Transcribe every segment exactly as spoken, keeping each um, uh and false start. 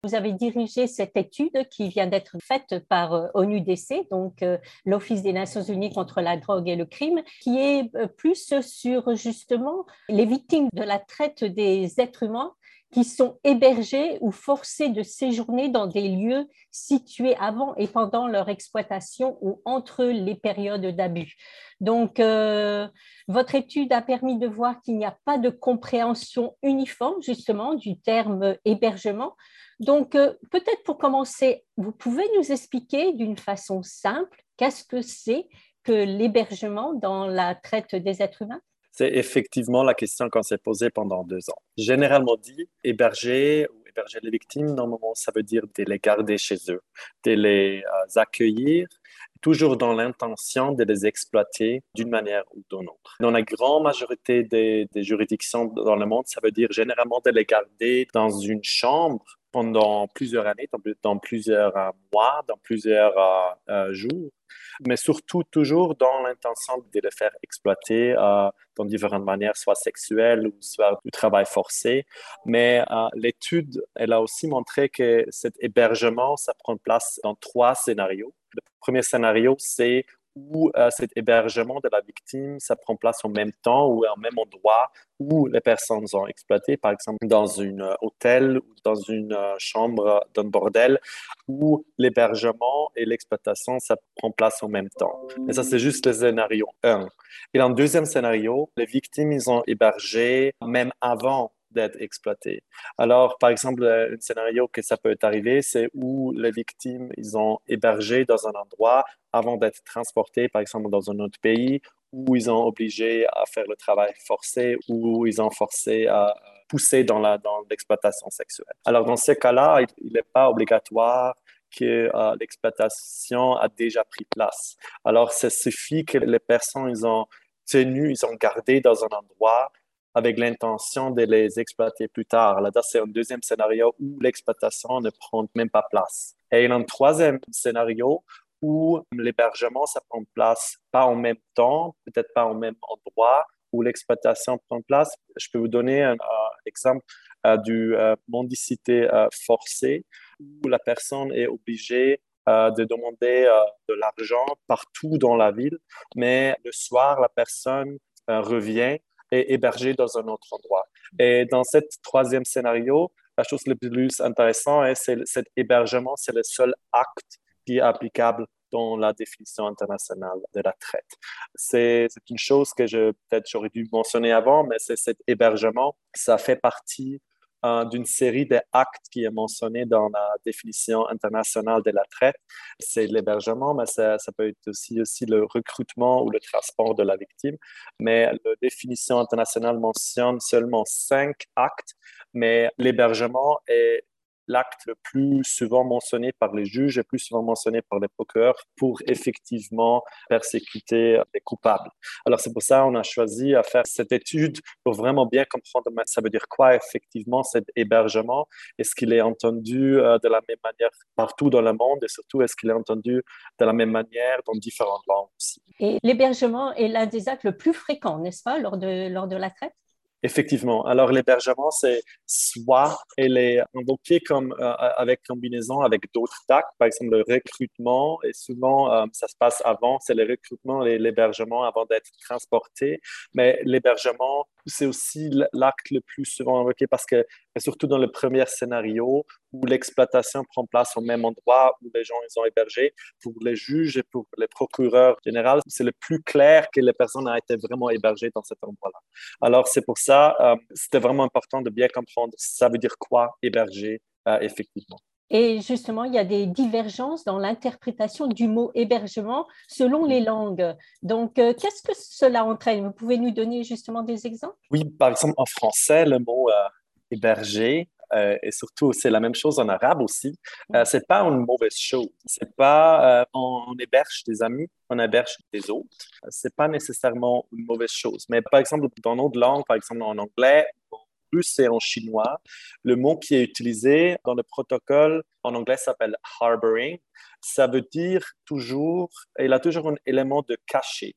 Vous avez dirigé cette étude qui vient d'être faite par euh, O N U D C, donc euh, l'Office des Nations Unies contre la drogue et le crime, qui est euh, plus sur justement les victimes de la traite des êtres humains qui sont hébergés ou forcés de séjourner dans des lieux situés avant et pendant leur exploitation ou entre les périodes d'abus. Donc, euh, votre étude a permis de voir qu'il n'y a pas de compréhension uniforme justement du terme hébergement. Donc, euh, peut-être pour commencer, vous pouvez nous expliquer d'une façon simple qu'est-ce que c'est que l'hébergement dans la traite des êtres humains? C'est effectivement la question qu'on s'est posée pendant deux ans. Généralement dit, héberger ou héberger les victimes, normalement, ça veut dire de les garder chez eux, de les euh, accueillir, toujours dans l'intention de les exploiter d'une manière ou d'une autre. Dans la grande majorité des, des juridictions dans le monde, ça veut dire généralement de les garder dans une chambre pendant plusieurs années, dans, dans plusieurs euh, mois, dans plusieurs euh, euh, jours, mais surtout toujours dans l'intention de les faire exploiter euh, dans différentes manières, soit sexuelles ou soit du travail forcé. Mais euh, l'étude, elle a aussi montré que cet hébergement, ça prend place dans trois scénarios. Le premier scénario, c'est où euh, cet hébergement de la victime, ça prend place en même temps ou au même endroit où les personnes sont exploitées, par exemple dans un euh, hôtel ou dans une euh, chambre d'un bordel, où l'hébergement et l'exploitation, ça prend place en même temps. Mais ça, c'est juste le scénario un. Et dans le deuxième scénario, les victimes, ils ont hébergé même avant d'être exploitées. Alors, par exemple, un scénario que ça peut arriver, c'est où les victimes, ils ont hébergé dans un endroit avant d'être transportés, par exemple, dans un autre pays, où ils ont obligé à faire le travail forcé, où ils ont forcé à pousser dans la, dans l'exploitation sexuelle. Alors, dans ce cas-là, il n'est pas obligatoire que euh, l'exploitation a déjà pris place. Alors, ça suffit que les personnes, ils ont tenu, ils ont gardé dans un endroit avec l'intention de les exploiter plus tard. Là, c'est un deuxième scénario où l'exploitation ne prend même pas place. Et un troisième scénario où l'hébergement, ça prend place pas en même temps, peut-être pas au même endroit, où l'exploitation prend place. Je peux vous donner un, un exemple euh, du euh, mendicité euh, forcée, où la personne est obligée euh, de demander euh, de l'argent partout dans la ville, mais le soir, la personne euh, revient et hébergée dans un autre endroit. Et dans ce troisième scénario, la chose la plus intéressante, hein, c'est cet hébergement, c'est le seul acte qui est applicable dans la définition internationale de la traite. C'est, c'est une chose que je, peut-être j'aurais dû mentionner avant, mais c'est cet hébergement, ça fait partie euh, d'une série d'actes qui est mentionné dans la définition internationale de la traite. C'est l'hébergement, mais ça, ça peut être aussi, aussi le recrutement ou le transport de la victime. Mais la définition internationale mentionne seulement cinq actes, mais l'hébergement est l'acte le plus souvent mentionné par les juges et plus souvent mentionné par les procureurs pour effectivement persécuter les coupables. Alors, c'est pour ça qu'on a choisi à faire cette étude pour vraiment bien comprendre ça veut dire quoi effectivement cet hébergement. Est-ce qu'il est entendu euh, de la même manière partout dans le monde et surtout est-ce qu'il est entendu de la même manière dans différentes langues aussi. Et l'hébergement est l'un des actes le plus fréquents, n'est-ce pas, lors de, lors de la traite? Effectivement. Alors, l'hébergement, c'est soit elle est invoquée comme, euh, avec combinaison avec d'autres actes, par exemple le recrutement, et souvent euh, ça se passe avant, c'est le recrutement et l'hébergement avant d'être transporté. Mais l'hébergement, c'est aussi l'acte le plus souvent invoqué parce que, surtout dans le premier scénario, où l'exploitation prend place au même endroit où les gens ils ont hébergé, pour les juges et pour les procureurs généraux, c'est le plus clair que les personnes ont été vraiment hébergées dans cet endroit-là. Alors, c'est pour ça, euh, c'était vraiment important de bien comprendre ça veut dire quoi héberger euh, effectivement. Et justement, il y a des divergences dans l'interprétation du mot hébergement selon les langues. Donc, euh, qu'est-ce que cela entraîne? Vous pouvez nous donner justement des exemples? Oui, par exemple, en français, le mot euh, héberger, euh, et surtout, c'est la même chose en arabe aussi, euh, c'est pas une mauvaise chose. C'est pas, euh, on, on héberge des amis, on héberge des autres. C'est pas nécessairement une mauvaise chose. Mais par exemple, dans notre langue, par exemple en anglais, en russe et en chinois, le mot qui est utilisé dans le protocole en anglais s'appelle harboring. Ça veut dire toujours, il a toujours un élément de caché.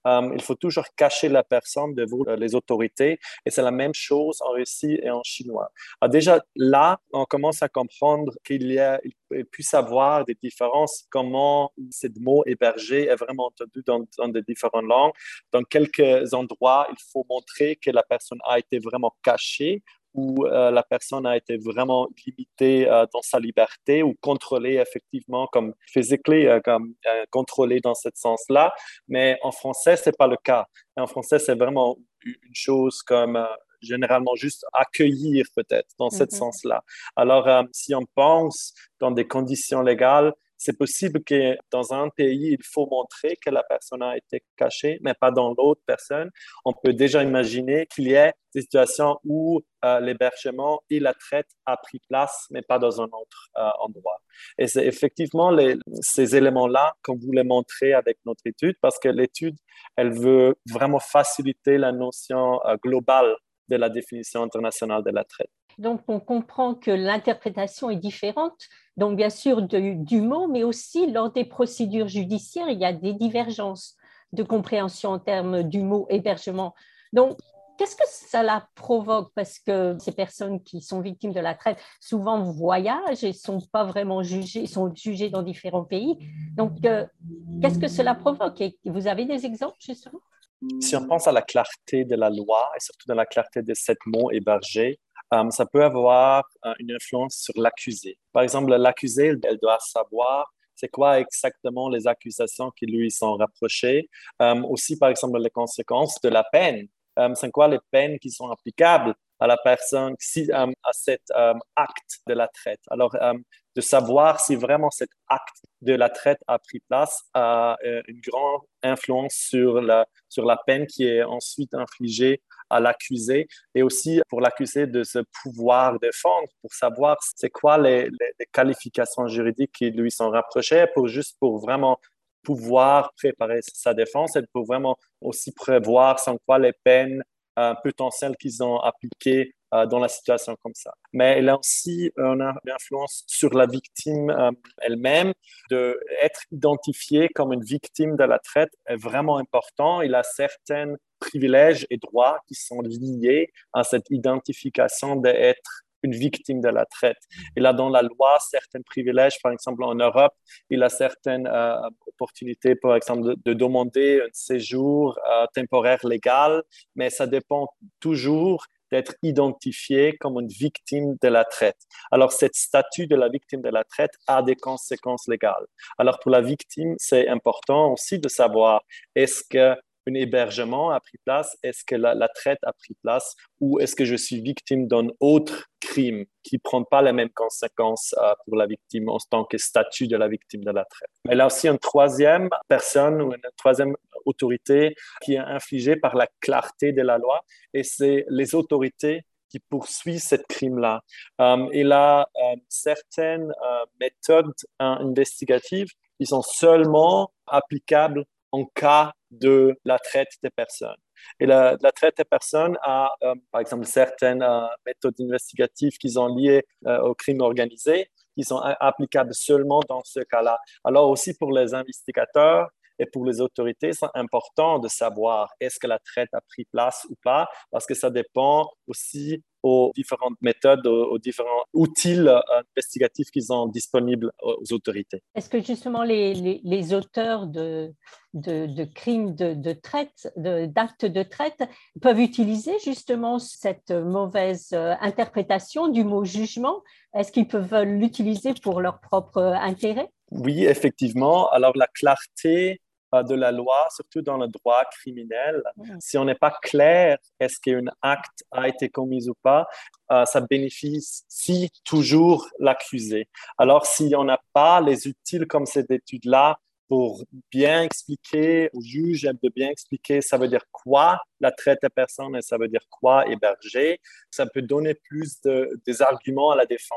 euh, il faut toujours cacher la personne de vous, euh, les autorités. Et c'est la même chose en Russie et en chinois. Alors déjà, là, on commence à comprendre qu'il y a, il puisse avoir des différences, comment ce mot hébergé est vraiment entendu dans, dans des différentes langues. Dans quelques endroits, il faut montrer que la personne a été vraiment cachée où euh, la personne a été vraiment limitée euh, dans sa liberté ou contrôlée effectivement comme physically, euh, comme euh, contrôlée dans ce sens-là. Mais en français, c'est pas le cas. En français, c'est vraiment une chose comme euh, généralement juste accueillir peut-être dans ce Mhm. sens-là. Alors, euh, si on pense dans des conditions légales, c'est possible que dans un pays, il faut montrer que la personne a été cachée, mais pas dans l'autre personne. On peut déjà imaginer qu'il y ait des situations où euh, l'hébergement et la traite a pris place, mais pas dans un autre euh, endroit. Et c'est effectivement les, ces éléments-là qu'on voulait montrer avec notre étude, parce que l'étude, elle veut vraiment faciliter la notion euh, globale de la définition internationale de la traite. Donc, on comprend que l'interprétation est différente, donc bien sûr de, du mot, mais aussi lors des procédures judiciaires, il y a des divergences de compréhension en termes du mot hébergement. Donc, qu'est-ce que cela provoque? Parce que ces personnes qui sont victimes de la traite souvent voyagent et ne sont pas vraiment jugées, sont jugées dans différents pays. Donc, euh, qu'est-ce que cela provoque? Et vous avez des exemples justement? Si on pense à la clarté de la loi et surtout dans la clarté de sept mots hébergés, um, ça peut avoir uh, une influence sur l'accusé. Par exemple, l'accusé, elle doit savoir c'est quoi exactement les accusations qui lui sont rapprochées. Um, aussi, par exemple, les conséquences de la peine. Um, c'est quoi les peines qui sont applicables à la personne, si, um, à cet um, acte de la traite. Alors, um, de savoir si vraiment cet acte de la traite a pris place a euh, une grande influence sur la, sur la peine qui est ensuite infligée à l'accusé et aussi pour l'accusé de se pouvoir défendre, pour savoir c'est quoi les, les, les qualifications juridiques qui lui sont rapprochées, pour juste pour vraiment pouvoir préparer sa défense et pour vraiment aussi prévoir sans quoi les peines euh, potentielles qu'ils ont appliquées euh, dans la situation comme ça. Mais elle a aussi une, une influence sur la victime euh, elle-même. D'être identifiée comme une victime de la traite est vraiment important. Il a certains privilèges et droits qui sont liés à cette identification d'être une victime de la traite. Il a dans la loi certains privilèges, par exemple en Europe, il a certaines euh, opportunités, par exemple, de, de demander un séjour euh, temporaire légal, mais ça dépend toujours d'être identifié comme une victime de la traite. Alors, cette statut de la victime de la traite a des conséquences légales. Alors, pour la victime, c'est important aussi de savoir est-ce que un hébergement a pris place, est-ce que la, la traite a pris place ou est-ce que je suis victime d'un autre crime qui ne prend pas les mêmes conséquences euh, pour la victime en tant que statut de la victime de la traite. Mais là aussi, une troisième personne ou une troisième autorité qui est infligée par la clarté de la loi et c'est les autorités qui poursuivent ce crime-là. Um, il a um, certaines uh, méthodes uh, investigatives qui sont seulement applicables en cas de la traite des personnes. Et la, la traite des personnes a, euh, par exemple, certaines euh, méthodes investigatives qui sont liées euh, au crime organisé, qui sont a- applicables seulement dans ce cas-là. Alors aussi pour les investigateurs et pour les autorités, c'est important de savoir est-ce que la traite a pris place ou pas, parce que ça dépend aussi aux différentes méthodes, aux, aux différents outils euh, investigatifs qui sont disponibles aux autorités. Est-ce que justement les, les, les auteurs de, de, de crimes de, de traite, de, d'actes de traite, peuvent utiliser justement cette mauvaise interprétation du mot jugement? Est-ce qu'ils peuvent l'utiliser pour leur propre intérêt? Oui, effectivement. Alors la clarté euh, de la loi, surtout dans le droit criminel, Mmh. si on n'est pas clair, est-ce qu'un acte a été commis ou pas, euh, ça bénéficie toujours l'accusé. Alors, si on n'a pas les outils comme cette étude-là pour bien expliquer au juge, de bien expliquer ça veut dire quoi la traite des personnes et ça veut dire quoi héberger, ça peut donner plus de, des arguments à la défense.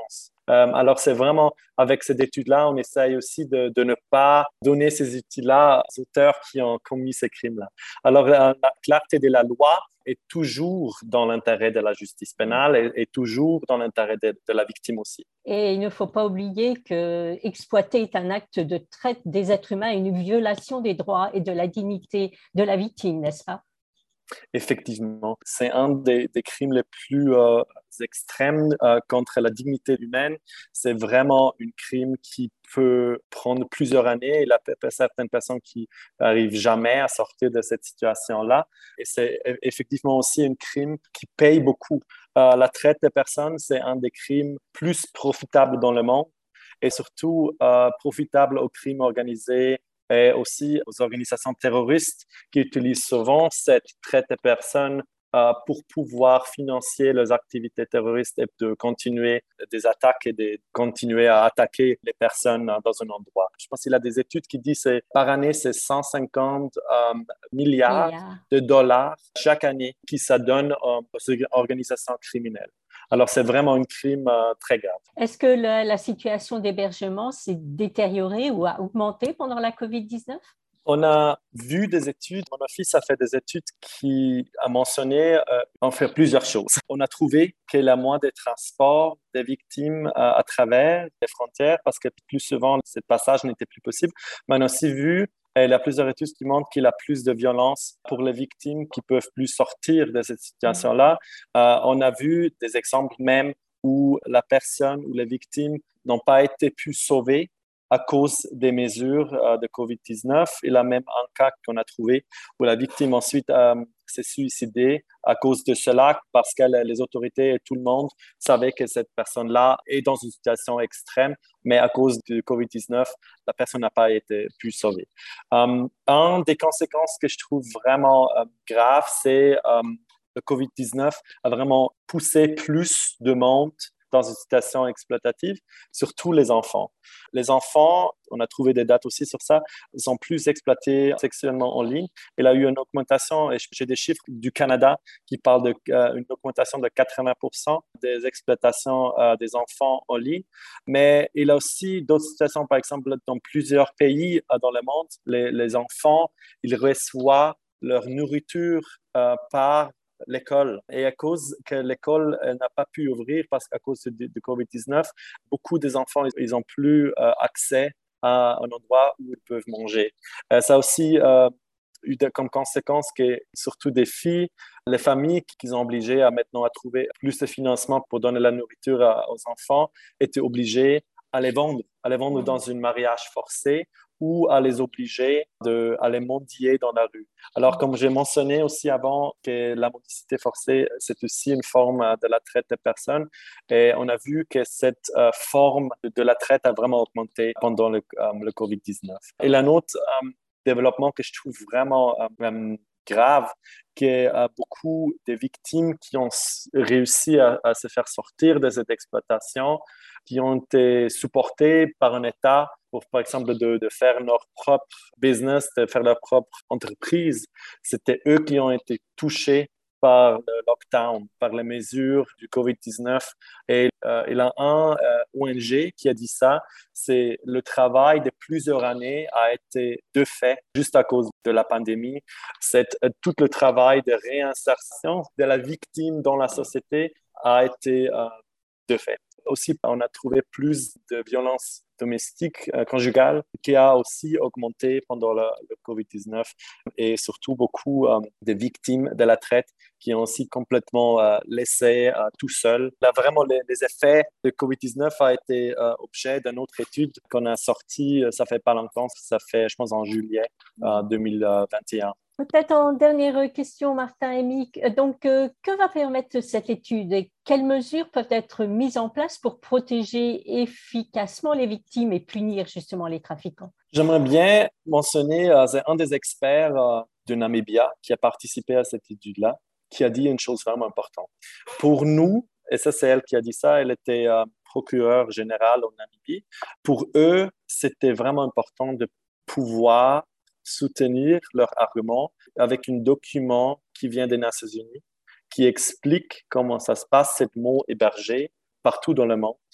Euh, alors, c'est vraiment, avec cette étude-là, on essaye aussi de, de ne pas donner ces outils-là aux auteurs qui ont commis ces crimes-là. Alors, la, la clarté de la loi est toujours dans l'intérêt de la justice pénale et, et toujours dans l'intérêt de, de la victime aussi. Et il ne faut pas oublier que exploiter est un acte de traite des êtres humains, une violation des droits et de la dignité de la victime, n'est-ce pas? Effectivement, c'est un des, des crimes les plus euh, extrêmes euh, contre la dignité humaine. C'est vraiment un crime qui peut prendre plusieurs années. Il y a certaines personnes qui n'arrivent jamais à sortir de cette situation-là. Et c'est effectivement aussi un crime qui paye beaucoup. Euh, la traite des personnes, c'est un des crimes plus profitables dans le monde et surtout euh, profitable aux crimes organisés et aussi aux organisations terroristes qui utilisent souvent cette traite de personnes euh, pour pouvoir financer leurs activités terroristes et de continuer des attaques et de continuer à attaquer les personnes dans un endroit. Je pense qu'il y a des études qui disent que par année, c'est cent cinquante euh, milliards Milliards. de dollars chaque année qui s'adonnent euh, aux organisations criminelles. Alors, c'est vraiment un crime euh, très grave. Est-ce que la, la situation d'hébergement s'est détériorée ou a augmenté pendant la covid dix-neuf? On a vu des études, mon fils a fait des études qui a mentionné euh, en faire plusieurs choses. On a trouvé qu'il y a moins de transport des victimes euh, à travers les frontières parce que plus souvent, ce passage n'était plus possible. Mais on a aussi vu, et il y a plusieurs études qui montrent qu'il y a plus de violence pour les victimes qui peuvent plus sortir de cette situation-là. Euh, on a vu des exemples même où la personne ou les victimes n'ont pas été pu sauver à cause des mesures euh, de covid dix-neuf. Il y a même un cas qu'on a trouvé où la victime ensuite euh, s'est suicidée à cause de cela parce que les autorités et tout le monde savaient que cette personne-là est dans une situation extrême, mais à cause du covid dix-neuf, la personne n'a pas été pu sauver. Um, un des conséquences que je trouve vraiment euh, grave, c'est um, le covid dix-neuf a vraiment poussé plus de monde dans une situation exploitative, surtout les enfants. Les enfants, on a trouvé des dates aussi sur ça, sont plus exploités sexuellement en ligne. Il y a eu une augmentation, et j'ai des chiffres du Canada qui parlent d'une euh, augmentation de quatre-vingts pour cent des exploitations euh, des enfants en ligne. Mais il y a aussi d'autres situations, par exemple, dans plusieurs pays euh, dans le monde, les, les enfants, ils reçoivent leur nourriture euh, par l'école. Et à cause que l'école n'a pas pu ouvrir parce qu'à cause du, du covid dix-neuf, beaucoup des enfants, ils n'ont plus euh, accès à un endroit où ils peuvent manger. Euh, ça a aussi euh, eu de, comme conséquence que surtout des filles, les familles qui sont obligées à maintenant à trouver plus de financement pour donner la nourriture à, aux enfants étaient obligées à les vendre, à les vendre dans un mariage forcé ou à les obliger de, à les mendier dans la rue. Alors, comme j'ai mentionné aussi avant, que la mendicité forcée, c'est aussi une forme de la traite des personnes. Et on a vu que cette euh, forme de la traite a vraiment augmenté pendant le, euh, le covid dix-neuf. Et un autre euh, développement que je trouve vraiment euh, grave, qu'il y a beaucoup de victimes qui ont réussi à, à se faire sortir de cette exploitation, qui ont été supportées par un État pour, par exemple, de, de faire leur propre business, de faire leur propre entreprise. C'était eux qui ont été touchés par le lockdown, par les mesures du covid dix-neuf. Et euh, il y a un euh, O N G qui a dit ça, c'est le travail de plusieurs années a été de fait juste à cause de la pandémie. C'est euh, tout le travail de réinsertion de la victime dans la société a été euh, de fait. Aussi, on a trouvé plus de violences domestiques, euh, conjugales, qui a aussi augmenté pendant le, le covid dix-neuf et surtout beaucoup euh, de victimes de la traite qui ont aussi complètement euh, laissé euh, tout seul. Là, vraiment, les, les effets de covid dix-neuf a été euh, objet d'une autre étude qu'on a sortie, ça fait pas longtemps, ça fait, je pense, en juillet euh, deux mille vingt et un. Peut-être en dernière question, Martin et Mick. Donc, euh, que va permettre cette étude et quelles mesures peuvent être mises en place pour protéger efficacement les victimes et punir justement les trafiquants? J'aimerais bien mentionner euh, un des experts euh, de Namibia qui a participé à cette étude-là, qui a dit une chose vraiment importante. Pour nous, et ça c'est elle qui a dit ça, elle était euh, procureure générale au Namibie, pour eux, c'était vraiment important de pouvoir soutenir leur argument avec un document qui vient des Nations Unies, qui explique comment ça se passe, cette mot hébergé partout dans le monde,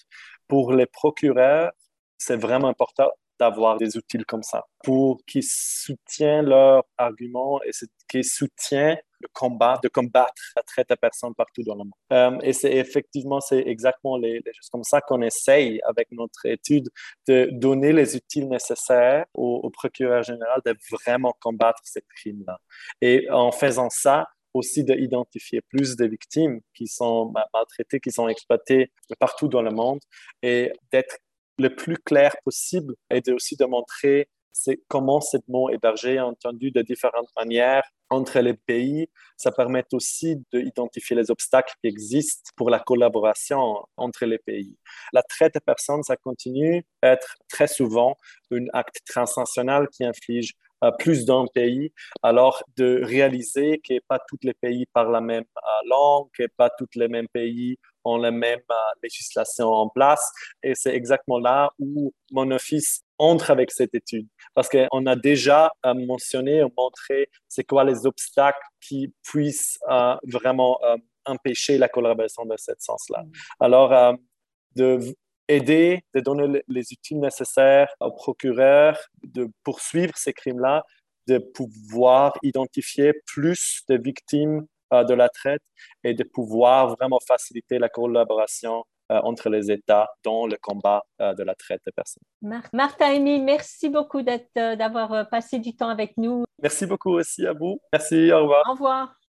Pour les procureurs, c'est vraiment important d'avoir des outils comme ça pour qu'ils soutiennent leurs arguments et qu'ils soutiennent le combat, de combattre la traite des personnes partout dans le monde. Euh, et c'est effectivement, c'est exactement les, les choses comme ça qu'on essaye avec notre étude de donner les outils nécessaires au, au procureur général de vraiment combattre ces crimes-là. Et en faisant ça, aussi d'identifier plus de victimes qui sont maltraitées, qui sont exploitées partout dans le monde et d'être le plus clair possible et de aussi de montrer c'est comment ce mot hébergé est entendu de différentes manières entre les pays. Ça permet aussi d'identifier les obstacles qui existent pour la collaboration entre les pays. La traite des personnes, ça continue à être très souvent un acte transnational qui inflige euh, plus d'un pays. Alors, de réaliser que pas tous les pays parlent la même euh, langue, que pas tous les mêmes pays ont la même euh, législation en place. Et c'est exactement là où mon office entre avec cette étude. Parce qu'on a déjà euh, mentionné ou montré c'est quoi les obstacles qui puissent euh, vraiment euh, empêcher la collaboration de ce sens-là. Alors, euh, de aider, de donner les outils nécessaires aux procureurs de poursuivre ces crimes-là, de pouvoir identifier plus de victimes euh, de la traite et de pouvoir vraiment faciliter la collaboration euh, entre les États dans le combat euh, de la traite des personnes. Mar- Martha Amy, merci beaucoup d'être, euh, d'avoir passé du temps avec nous. Merci beaucoup aussi à vous. Merci, au revoir. Au revoir.